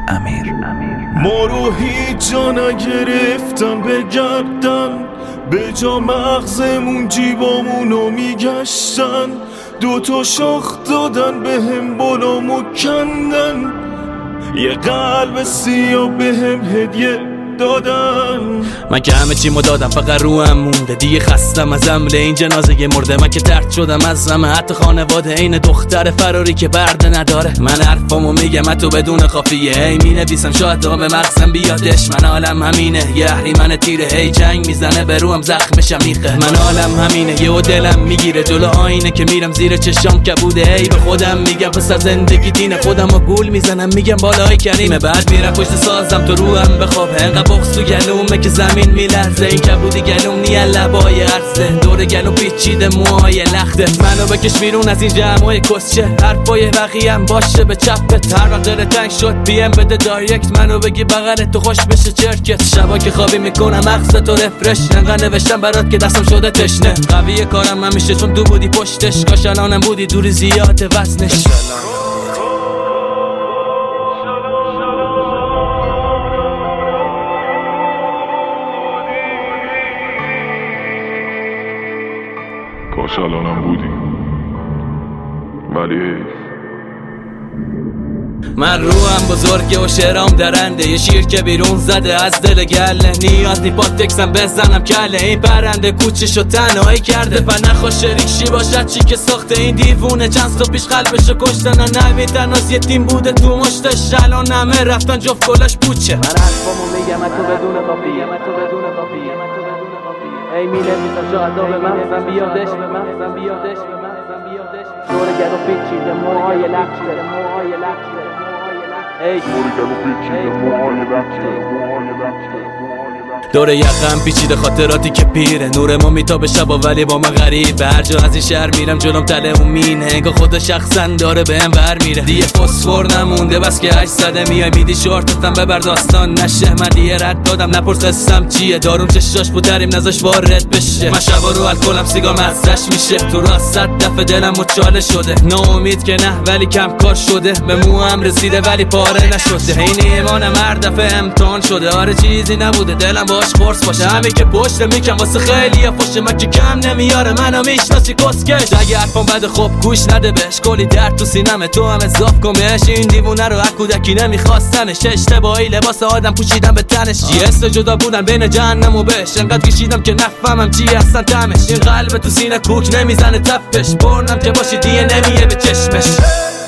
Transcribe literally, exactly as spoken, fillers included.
امیر. ما رو هیچ جا نگرفتن بگردن، به جا مغزمون جیبامونو میگشتن، دوتا شاخ دادن به هم بالامو کندن، یه قلب سیاه به هم هدیه دادن. من که همه چیمو دادم فقط روحم مونده، دیگه خستم از عمل این جنازه مرده. من که طرد شدم از همه، حتی خانواده این دختر فراری که برده نداره. من حرفامو میگم حتی بدون خافیه، هی مینویسم شاید تا به مغزم بیادش. من عالم همینه، یه اهریمن تیره، هی جنگ میزنه به روحم زخمشم میخه. من عالم همینه، یه و دلم میگیره جلو آینه که میرم زیر چشام کبوده. هی به خودم میگم پس از زندگی دینه، خودمو گول میزنم میگم بالای کریمه. بعد میرم پشت سازم تو روحم بخواب، انقدر بغض تو گلومه که زمین میلرزه. این کبودی گلوم نیه لبای عرضه، دور گلوم پیچیده موهای لخته. منو بکش بیرون از این جمعای کسچه، حرفای بقیه‌ام باشه به چپت. هر وقت دل تنگ شد پی ام بده دایرکت، منو بگی بغلت تو خوش بشه چرکت. شبا که خوابی میکنم مغزتو رفرش، انقدر نوشتم برات که دستم شده تشنه. قویه کارم همیشه چون تو بودی پشتش، کاش الانم بودی دوری زیاده وزنش. کاش الانم بودی ولی من روحم بزرگه و شعرام درنده، یه شیر که بیرون زده از دل گله. نیاز نی پاتکسم بزنم کله، این پرنده کوچشو تنهایی کرده. و نخوا شریکشی باشد چی که ساخته این دیوونه. چند تا پیش قلبشو کشتن، نویدن از یه تیم بوده تو مشتش. الان همه رفتن جفت کلش پوچه. من حرفامو میگم تو بدون خافیه، من تو بدون خافیه، من تو بدون خافیه. ای میله میسا شاید به مغزم بیادش، به مغزم بیادش، به مغزم بیادش. دور گلو پیچیده موهای لخته، موهای لخته. ای دور گلو پیچیده موهای لخته، موهای لخته. دور یقم پیچیده خاطراتی که پیره، نور ما میتابه شبا ولی با من غریبه. هر جا از این شهر میرم جلوم تله اون مینه، انگار خدا شخصا داره بهم ور میره. دیگه فسفر نمونده بس که هشت صده میای میدی شورتتم ببر داستان نشه. من دیگه رد دادم نپرس قصم چیه، دارون چشاش بود دریم نزاش وارد بشه. من شبا رو الکلم سیگار مزدش میشه، تو راست صد دفعه دلم مچاله شده. ناامید که نه ولی کم کار شده، به موام رسیده ولی پاره نشده. این ایمانم هر دفعه امتحان شده، آره چیزی نبوده دلم باش قرص باشه. همه که پشت میکن واسه خیلی فشه، من که کم نمیاره منو میشناسی کسکش. اگه حرفم بده خب گوش نده بهش، کلی درد تو سینمه تو هم اضاف کن بهش. این دیوونه رو از کودکی نمیخواستنش، اشتباهی لباس آدم پوشیدم به تنش. یه حس جدا بودن بین جهنم و بهش، انقدر کشیدم که نفهمم چی هستن تمش. این قلب تو سینه کوک نمیزنه تپش، برنم که باشی دیگه نمیه به چشمش.